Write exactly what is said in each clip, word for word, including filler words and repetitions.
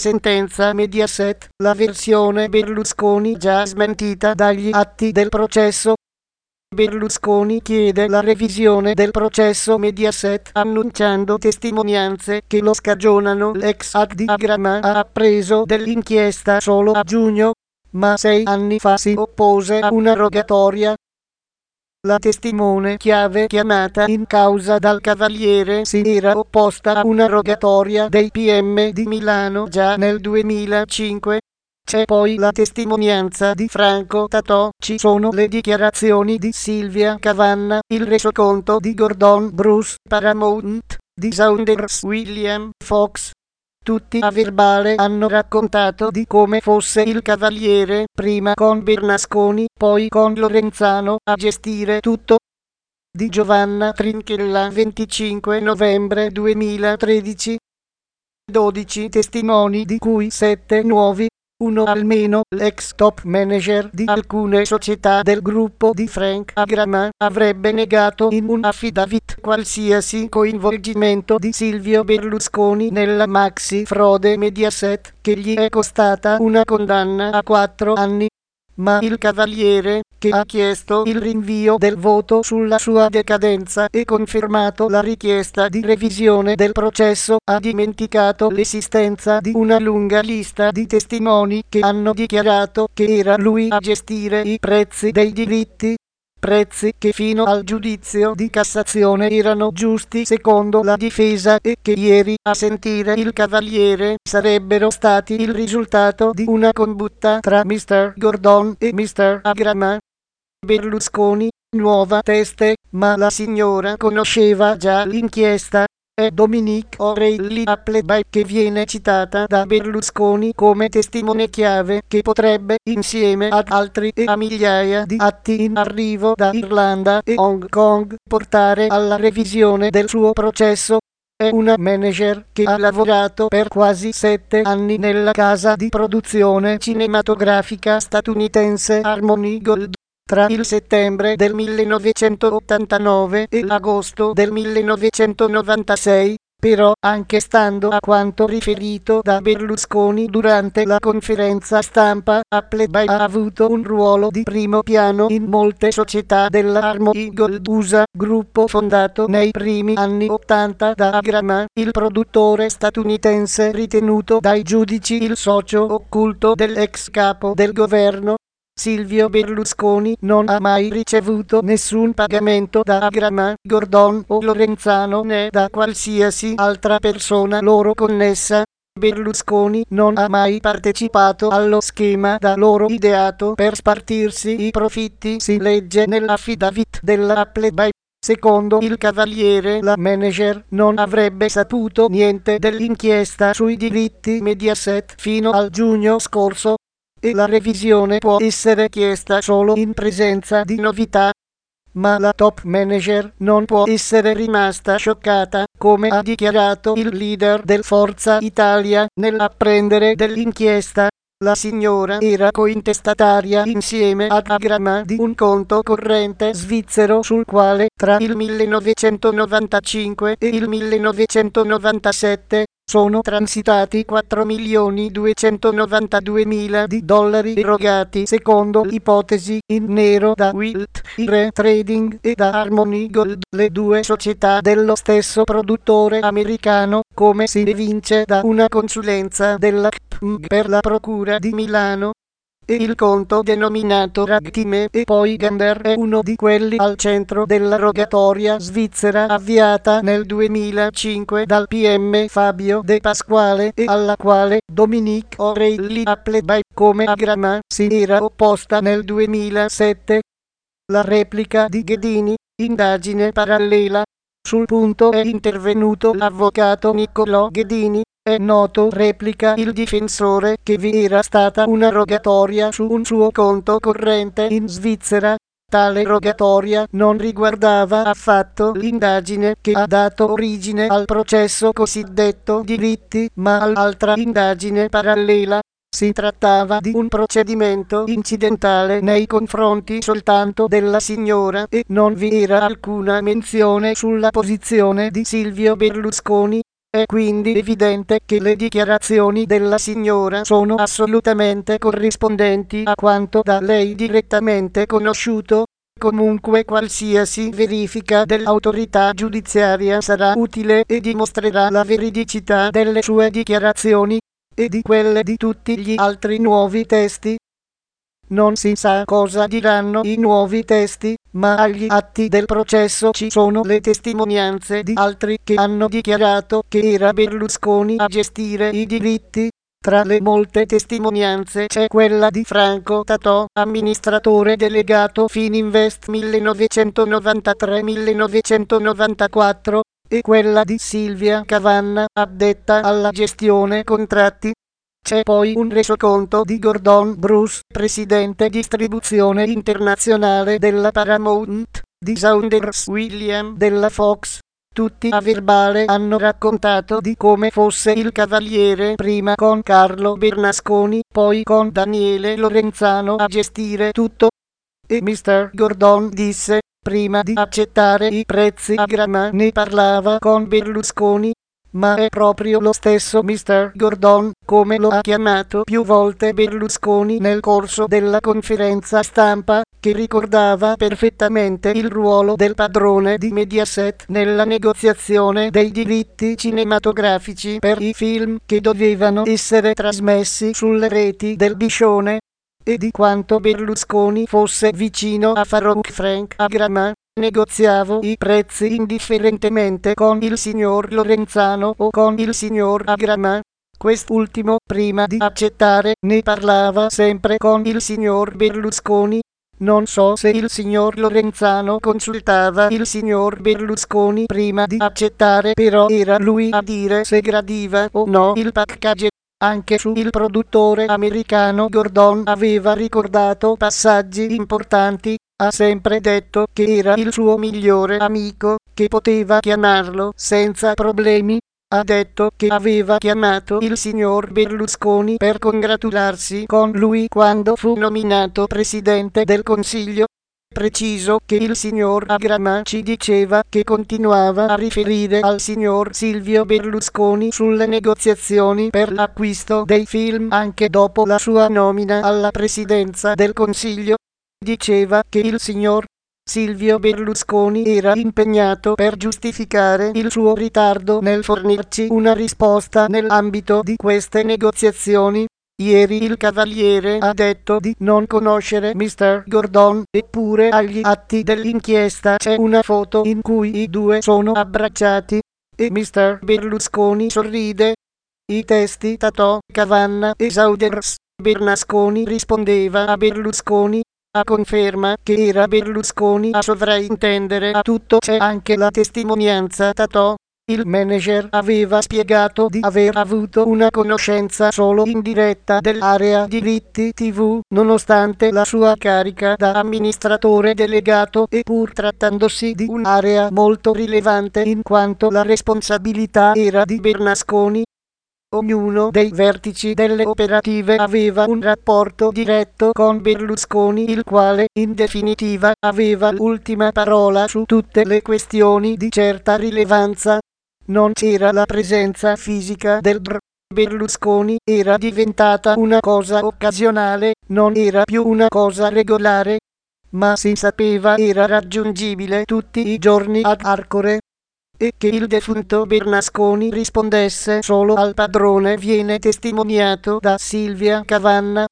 Sentenza Mediaset, la versione Berlusconi già smentita dagli atti del processo. Berlusconi chiede la revisione del processo Mediaset annunciando testimonianze che lo scagionano. L'ex A D Diagramma ha appreso dell'inchiesta solo a giugno, ma sei anni fa si oppose a una rogatoria. La testimone chiave chiamata in causa dal Cavaliere si era opposta a una rogatoria dei P M di Milano già nel duemilacinque. C'è poi la testimonianza di Franco Tatò, ci sono le dichiarazioni di Silvia Cavanna, il resoconto di Gordon Bruce Paramount, di Saunders William Fox. Tutti a verbale hanno raccontato di come fosse il Cavaliere, prima con Bernasconi, poi con Lorenzano, a gestire tutto. Di Giovanna Trinchella, venticinque novembre duemilatredici. dodici testimoni di cui sette nuovi. Uno almeno, l'ex top manager di alcune società del gruppo di Frank Agrama, avrebbe negato in un affidavit qualsiasi coinvolgimento di Silvio Berlusconi nella maxi frode Mediaset, che gli è costata una condanna a quattro anni. Ma il Cavaliere, che ha chiesto il rinvio del voto sulla sua decadenza e confermato la richiesta di revisione del processo, ha dimenticato l'esistenza di una lunga lista di testimoni che hanno dichiarato che era lui a gestire i prezzi dei diritti, prezzi che fino al giudizio di Cassazione erano giusti secondo la difesa e che ieri, a sentire il Cavaliere, sarebbero stati il risultato di una combutta tra mister Gordon e mister Agrama. Berlusconi, nuova teste, ma la signora conosceva già l'inchiesta. È Dominique O'Reilly Appleby che viene citata da Berlusconi come testimone chiave che potrebbe, insieme ad altri e a migliaia di atti in arrivo da Irlanda e Hong Kong, portare alla revisione del suo processo. È una manager che ha lavorato per quasi sette anni nella casa di produzione cinematografica statunitense Harmony Gold. Tra il settembre del millenovecentottantanove e l'agosto del millenovecentonovantasei, però, anche stando a quanto riferito da Berlusconi durante la conferenza stampa, Appleby ha avuto un ruolo di primo piano in molte società della Harmony Gold U S A, gruppo fondato nei primi anni ottanta da Agrama, il produttore statunitense ritenuto dai giudici il socio occulto dell'ex capo del governo. Silvio Berlusconi non ha mai ricevuto nessun pagamento da Agrama, Gordon o Lorenzano né da qualsiasi altra persona loro connessa. Berlusconi non ha mai partecipato allo schema da loro ideato per spartirsi i profitti, si legge nell'affidavit della Appleby. Secondo il Cavaliere, la manager non avrebbe saputo niente dell'inchiesta sui diritti Mediaset fino al giugno scorso, e la revisione può essere chiesta solo in presenza di novità. Ma la top manager non può essere rimasta scioccata, come ha dichiarato il leader del Forza Italia, nell'apprendere dell'inchiesta. La signora era cointestataria insieme ad Agrama di un conto corrente svizzero sul quale, tra il millenovecentonovantacinque e il millenovecentonovantasette, sono transitati quattro milioni duecentonovantaduemila di dollari erogati secondo l'ipotesi in nero da Wilt Ire Trading e da Harmony Gold, le due società dello stesso produttore americano, come si evince da una consulenza della C P M per la Procura di Milano. E il conto denominato Ragtime e poi Gander è uno di quelli al centro della rogatoria svizzera avviata nel duemilacinque dal P M Fabio De Pasquale e alla quale Dominique O'Reilly Appleby, come Agrama, si era opposta nel duemilasette. La replica di Ghedini, indagine parallela. Sul punto è intervenuto l'avvocato Niccolò Ghedini. È noto, replica il difensore, che vi era stata una rogatoria su un suo conto corrente in Svizzera. Tale rogatoria non riguardava affatto l'indagine che ha dato origine al processo cosiddetto diritti, ma all'altra indagine parallela. Si trattava di un procedimento incidentale nei confronti soltanto della signora e non vi era alcuna menzione sulla posizione di Silvio Berlusconi. È quindi evidente che le dichiarazioni della signora sono assolutamente corrispondenti a quanto da lei direttamente conosciuto. Comunque qualsiasi verifica dell'autorità giudiziaria sarà utile e dimostrerà la veridicità delle sue dichiarazioni e di quelle di tutti gli altri nuovi testi. Non si sa cosa diranno i nuovi testi, ma agli atti del processo ci sono le testimonianze di altri che hanno dichiarato che era Berlusconi a gestire i diritti. Tra le molte testimonianze c'è quella di Franco Tatò, amministratore delegato Fininvest millenovecentonovantatré millenovecentonovantaquattro, e quella di Silvia Cavanna, addetta alla gestione contratti. C'è poi un resoconto di Gordon Bruce, presidente distribuzione internazionale della Paramount, di Saunders William della Fox. Tutti a verbale hanno raccontato di come fosse il Cavaliere prima con Carlo Bernasconi, poi con Daniele Lorenzano a gestire tutto. E mister Gordon disse, prima di accettare i prezzi a gramma ne parlava con Berlusconi. Ma è proprio lo stesso mister Gordon, come lo ha chiamato più volte Berlusconi nel corso della conferenza stampa, che ricordava perfettamente il ruolo del padrone di Mediaset nella negoziazione dei diritti cinematografici per i film che dovevano essere trasmessi sulle reti del Biscione, e di quanto Berlusconi fosse vicino a Farouk Frank Agramà. Negoziavo i prezzi indifferentemente con il signor Lorenzano o con il signor Agramà. Quest'ultimo, prima di accettare, ne parlava sempre con il signor Berlusconi. Non so se il signor Lorenzano consultava il signor Berlusconi prima di accettare, però era lui a dire se gradiva o no il package. Anche su il produttore americano Gordon aveva ricordato passaggi importanti. Ha sempre detto che era il suo migliore amico, che poteva chiamarlo senza problemi. Ha detto che aveva chiamato il signor Berlusconi per congratularsi con lui quando fu nominato presidente del Consiglio. Preciso che il signor Agramà ci diceva che continuava a riferire al signor Silvio Berlusconi sulle negoziazioni per l'acquisto dei film anche dopo la sua nomina alla presidenza del Consiglio. Diceva che il signor Silvio Berlusconi era impegnato per giustificare il suo ritardo nel fornirci una risposta nell'ambito di queste negoziazioni. Ieri il Cavaliere ha detto di non conoscere mister Gordon, eppure agli atti dell'inchiesta c'è una foto in cui i due sono abbracciati, e mister Berlusconi sorride. I testi Tatò, Cavanna e Saunders. Bernasconi rispondeva a Berlusconi. A conferma che era Berlusconi a sovrintendere a tutto c'è anche la testimonianza Tatò. Il manager aveva spiegato di aver avuto una conoscenza solo indiretta dell'area diritti tivù, nonostante la sua carica da amministratore delegato e pur trattandosi di un'area molto rilevante in quanto la responsabilità era di Bernasconi. Ognuno dei vertici delle operative aveva un rapporto diretto con Berlusconi, il quale, in definitiva, aveva l'ultima parola su tutte le questioni di certa rilevanza. Non c'era la presenza fisica del dr. Berlusconi, era diventata una cosa occasionale, non era più una cosa regolare, ma si sapeva era raggiungibile tutti i giorni ad Arcore. E che il defunto Bernasconi rispondesse solo al padrone viene testimoniato da Silvia Cavanna.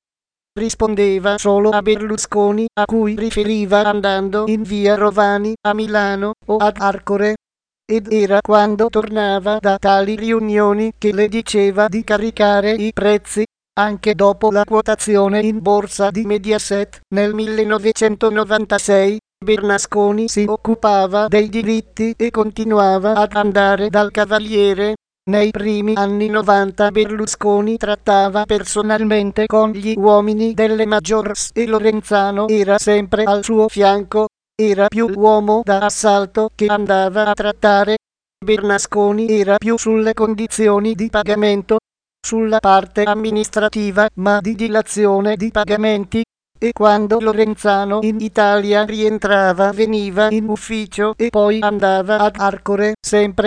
Rispondeva solo a Berlusconi, a cui riferiva andando in via Rovani a Milano o ad Arcore. Ed era quando tornava da tali riunioni che le diceva di caricare i prezzi. Anche dopo la quotazione in borsa di Mediaset nel millenovecentonovantasei, Bernasconi si occupava dei diritti e continuava ad andare dal Cavaliere. Nei primi anni novanta Berlusconi trattava personalmente con gli uomini delle Majors e Lorenzano era sempre al suo fianco. Era più l'uomo da assalto che andava a trattare. Bernasconi era più sulle condizioni di pagamento, sulla parte amministrativa, ma di dilazione di pagamenti. E quando Lorenzano in Italia rientrava veniva in ufficio e poi andava ad Arcore sempre.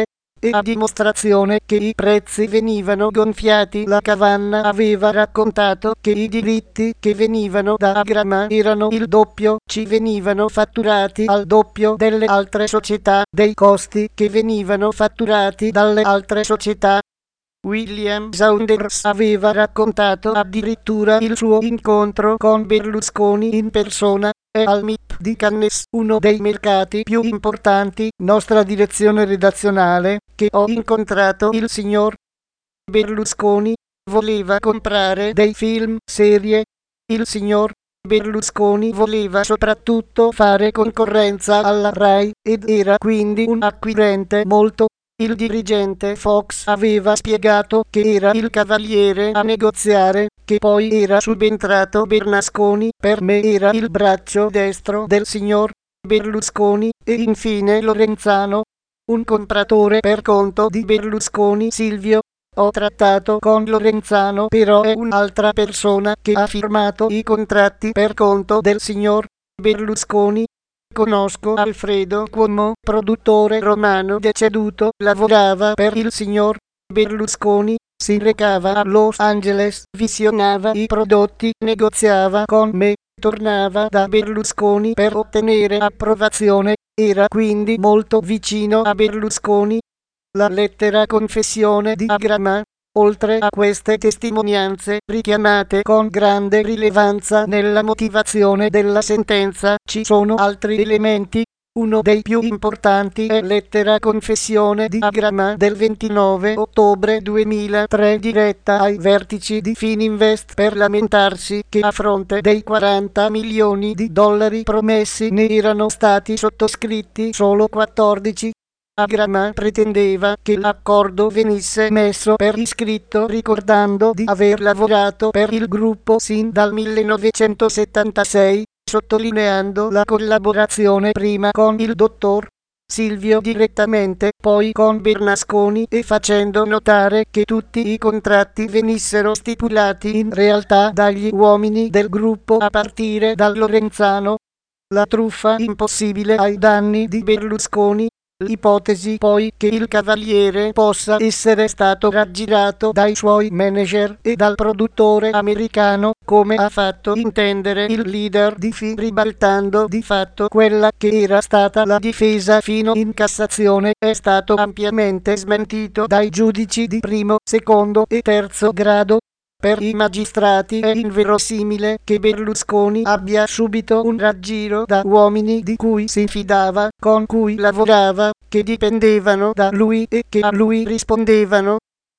e a dimostrazione che i prezzi venivano gonfiati la Cavanna aveva raccontato che i diritti che venivano da Agrama erano il doppio, ci venivano fatturati al doppio delle altre società, dei costi che venivano fatturati dalle altre società. William Saunders aveva raccontato addirittura il suo incontro con Berlusconi in persona e al M I P di Cannes, uno dei mercati più importanti, nostra direzione redazionale, che ho incontrato il signor Berlusconi. Voleva comprare dei film, serie. Il signor Berlusconi voleva soprattutto fare concorrenza alla Rai ed era quindi un acquirente molto. Il dirigente Fox aveva spiegato che era il cavaliere a negoziare, che poi era subentrato Bernasconi, per me era il braccio destro del signor Berlusconi, e infine Lorenzano, un compratore per conto di Berlusconi. Silvio. Ho trattato con Lorenzano, però è un'altra persona che ha firmato i contratti per conto del signor Berlusconi. Conosco Alfredo Cuomo, produttore romano deceduto, lavorava per il signor Berlusconi, si recava a Los Angeles, visionava i prodotti, negoziava con me, tornava da Berlusconi per ottenere approvazione, era quindi molto vicino a Berlusconi. La lettera confessione di Agrama. Oltre a queste testimonianze, richiamate con grande rilevanza nella motivazione della sentenza, ci sono altri elementi. Uno dei più importanti è lettera confessione di Agrama del ventinove ottobre duemilatré diretta ai vertici di Fininvest per lamentarsi che a fronte dei quaranta milioni di dollari promessi ne erano stati sottoscritti solo quattordici. Agrama pretendeva che l'accordo venisse messo per iscritto ricordando di aver lavorato per il gruppo sin dal millenovecentosettantasei, sottolineando la collaborazione prima con il dottor Silvio direttamente, poi con Bernasconi e facendo notare che tutti i contratti venissero stipulati in realtà dagli uomini del gruppo a partire da Lorenzano. La truffa impossibile ai danni di Berlusconi. L'ipotesi poi che il cavaliere possa essere stato raggirato dai suoi manager e dal produttore americano, come ha fatto intendere il leader di F I, ribaltando di fatto quella che era stata la difesa fino in Cassazione, è stato ampiamente smentito dai giudici di primo, secondo e terzo grado. Per i magistrati è inverosimile che Berlusconi abbia subito un raggiro da uomini di cui si fidava, con cui lavorava, che dipendevano da lui e che a lui rispondevano.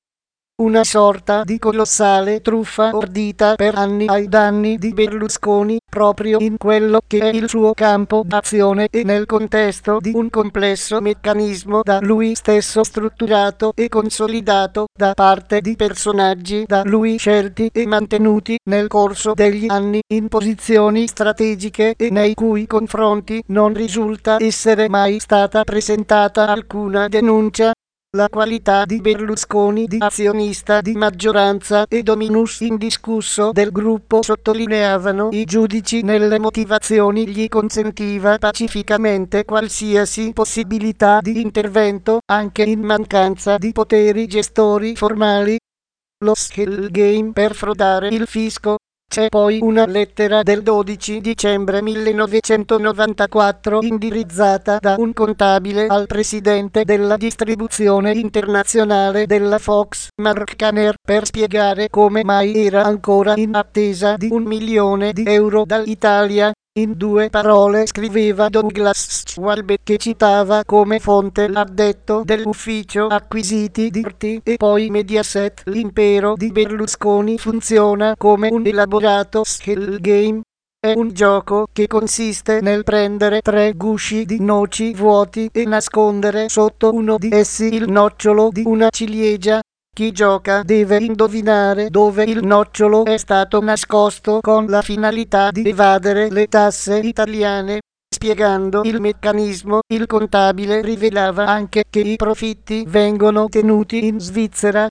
Una sorta di colossale truffa ordita per anni ai danni di Berlusconi, proprio in quello che è il suo campo d'azione e nel contesto di un complesso meccanismo da lui stesso strutturato e consolidato da parte di personaggi da lui scelti e mantenuti nel corso degli anni in posizioni strategiche e nei cui confronti non risulta essere mai stata presentata alcuna denuncia. La qualità di Berlusconi di azionista di maggioranza e dominus indiscusso del gruppo, sottolineavano i giudici nelle motivazioni, gli consentiva pacificamente qualsiasi possibilità di intervento, anche in mancanza di poteri gestori formali. Lo skill game per frodare il fisco. C'è poi una lettera del dodici dicembre millenovecentonovantaquattro indirizzata da un contabile al presidente della distribuzione internazionale della Fox, Mark Kanner, per spiegare come mai era ancora in attesa di un milione di euro dall'Italia. In due parole scriveva Douglas Schwalbe, che citava come fonte l'addetto dell'ufficio acquisiti di R T I e poi Mediaset. L'impero di Berlusconi funziona come un elaborato skill game. È un gioco che consiste nel prendere tre gusci di noci vuoti e nascondere sotto uno di essi il nocciolo di una ciliegia. Chi gioca deve indovinare dove il nocciolo è stato nascosto con la finalità di evadere le tasse italiane. Spiegando il meccanismo, il contabile rivelava anche che i profitti vengono tenuti in Svizzera.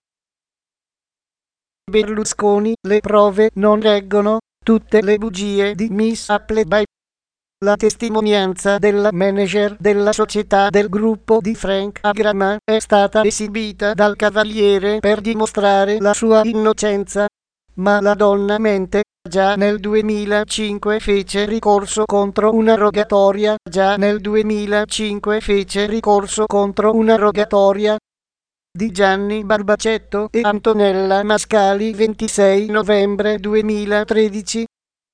Berlusconi, le prove non reggono, tutte le bugie di Miss Appleby. La testimonianza della manager della società del gruppo di Frank Agraman è stata esibita dal cavaliere per dimostrare la sua innocenza, ma la donna mente. Già nel duemilacinque fece ricorso contro una rogatoria, già nel duemilacinque fece ricorso contro una rogatoria di Gianni Barbacetto e Antonella Mascali. Ventisei novembre duemilatredici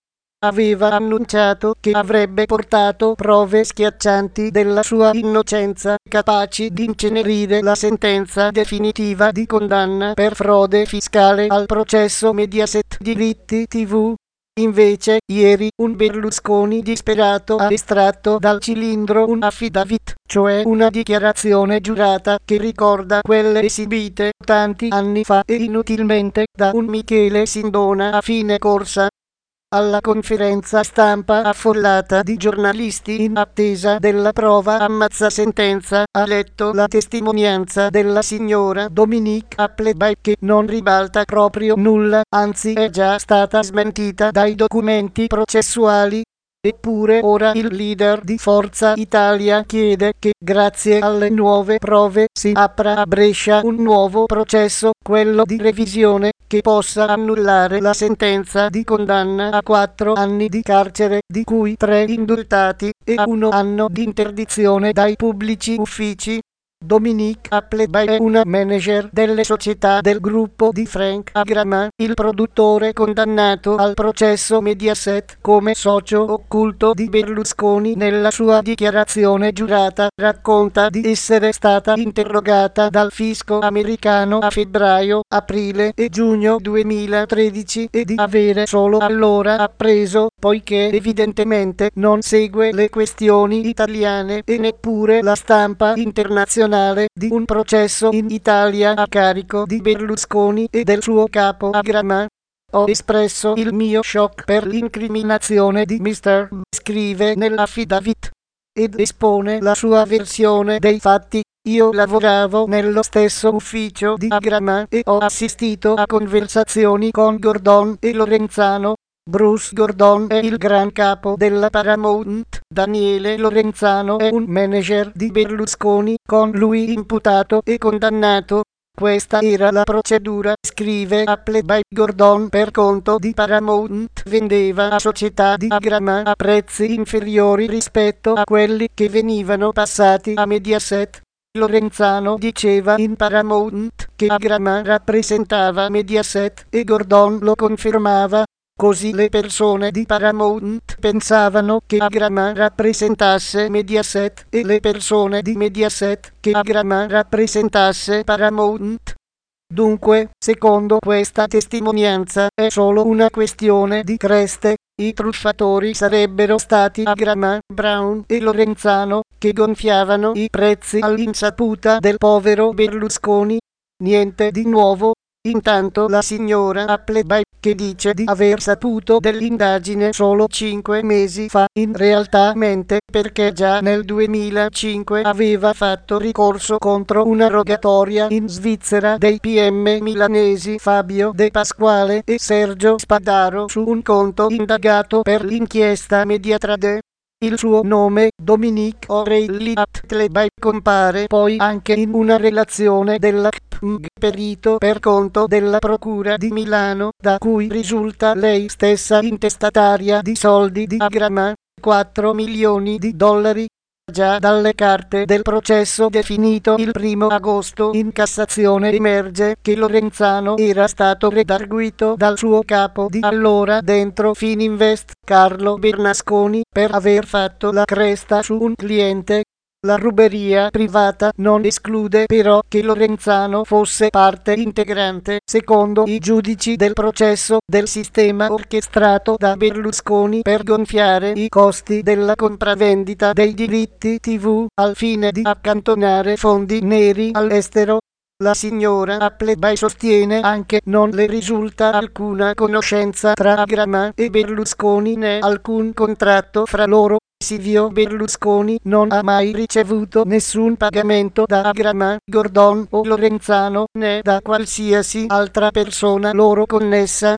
aveva annunciato che avrebbe portato prove schiaccianti della sua innocenza, capaci di incenerire la sentenza definitiva di condanna per frode fiscale al processo Mediaset Diritti tivù. Invece, ieri, un Berlusconi disperato ha estratto dal cilindro un affidavit, cioè una dichiarazione giurata che ricorda quelle esibite tanti anni fa e inutilmente da un Michele Sindona a fine corsa. Alla conferenza stampa affollata di giornalisti in attesa della prova ammazza-sentenza, ha letto la testimonianza della signora Dominique Appleby, che non ribalta proprio nulla, anzi è già stata smentita dai documenti processuali. Eppure ora il leader di Forza Italia chiede che, grazie alle nuove prove, si apra a Brescia un nuovo processo, quello di revisione, che possa annullare la sentenza di condanna a quattro anni di carcere, di cui tre indultati, e a uno anno di interdizione dai pubblici uffici. Dominique Appleby è una manager delle società del gruppo di Frank Agraman, il produttore condannato al processo Mediaset come socio occulto di Berlusconi. Nella sua dichiarazione giurata racconta di essere stata interrogata dal fisco americano a febbraio, aprile e giugno duemilatredici e di avere solo allora appreso, poiché evidentemente non segue le questioni italiane e neppure la stampa internazionale, di un processo in Italia a carico di Berlusconi e del suo capo Agraman. Ho espresso il mio shock per l'incriminazione di mister B, scrive nell'affidavit, ed espone la sua versione dei fatti. Io lavoravo nello stesso ufficio di Agraman e ho assistito a conversazioni con Gordon e Lorenzano. Bruce Gordon è il gran capo della Paramount, Daniele Lorenzano è un manager di Berlusconi, con lui imputato e condannato. Questa era la procedura, scrive Appleby. Gordon, per conto di Paramount, vendeva a società di Agraman a prezzi inferiori rispetto a quelli che venivano passati a Mediaset. Lorenzano diceva in Paramount che Agraman rappresentava Mediaset e Gordon lo confermava. Così le persone di Paramount pensavano che Agraman rappresentasse Mediaset e le persone di Mediaset che Agraman rappresentasse Paramount. Dunque, secondo questa testimonianza, è solo una questione di creste. I truffatori sarebbero stati Agraman, Brown e Lorenzano, che gonfiavano i prezzi all'insaputa del povero Berlusconi. Niente di nuovo. Intanto la signora Appleby, che dice di aver saputo dell'indagine solo cinque mesi fa, in realtà mente, perché già nel duemilacinque aveva fatto ricorso contro una rogatoria in Svizzera dei P M milanesi Fabio De Pasquale e Sergio Spadaro su un conto indagato per l'inchiesta Mediatrade. Il suo nome, Dominique O'Reilly Appleby, compare poi anche in una relazione della C P M G, perito per conto della Procura di Milano, da cui risulta lei stessa intestataria di soldi di Agraman, quattro milioni di dollari. Già dalle carte del processo definito il primo agosto in Cassazione emerge che Lorenzano era stato redarguito dal suo capo di allora dentro Fininvest, Carlo Bernasconi, per aver fatto la cresta su un cliente. La ruberia privata non esclude però che Lorenzano fosse parte integrante, secondo i giudici del processo, del sistema orchestrato da Berlusconi per gonfiare i costi della compravendita dei diritti tivù, al fine di accantonare fondi neri all'estero. La signora Appleby sostiene anche non le risulta alcuna conoscenza tra Agraman e Berlusconi né alcun contratto fra loro. Silvio Berlusconi non ha mai ricevuto nessun pagamento da Agraman, Gordon o Lorenzano né da qualsiasi altra persona loro connessa.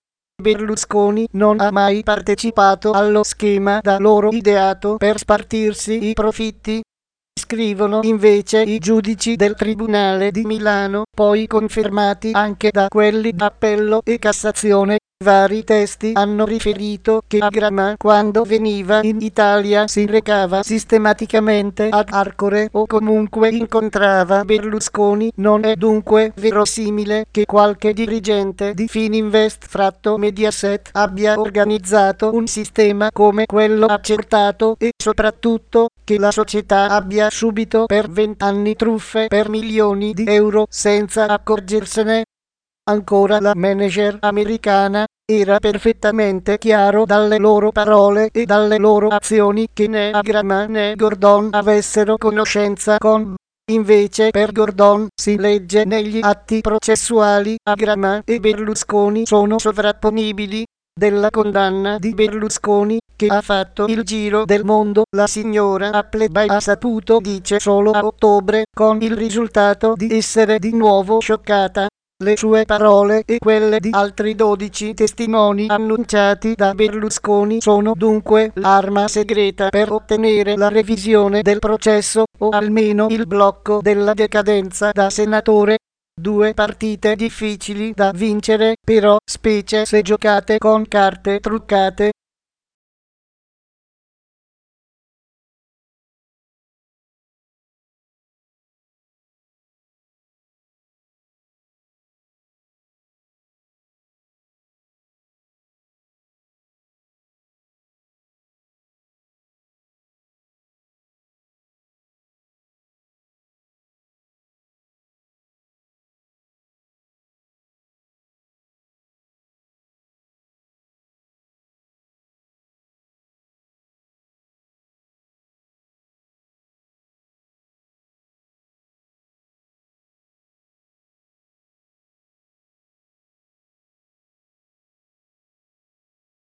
Berlusconi non ha mai partecipato allo schema da loro ideato per spartirsi i profitti. Scrivono invece i giudici del Tribunale di Milano, poi confermati anche da quelli d'appello e Cassazione. Vari testi hanno riferito che Agramà, quando veniva in Italia, si recava sistematicamente ad Arcore o comunque incontrava Berlusconi. Non è dunque verosimile che qualche dirigente di Fininvest fratto Mediaset abbia organizzato un sistema come quello accertato e soprattutto che la società abbia subito per vent'anni truffe per milioni di euro senza accorgersene. Ancora la manager americana. Era perfettamente chiaro dalle loro parole e dalle loro azioni che né Agramà né Gordon avessero conoscenza con. Invece per Gordon, si legge negli atti processuali, Agramà e Berlusconi sono sovrapponibili. Della condanna di Berlusconi, che ha fatto il giro del mondo, la signora Appleby ha saputo, dice, solo a ottobre, con il risultato di essere di nuovo scioccata. Le sue parole e quelle di altri dodici testimoni annunciati da Berlusconi sono dunque l'arma segreta per ottenere la revisione del processo, o almeno il blocco della decadenza da senatore. Due partite difficili da vincere, però, specie se giocate con carte truccate.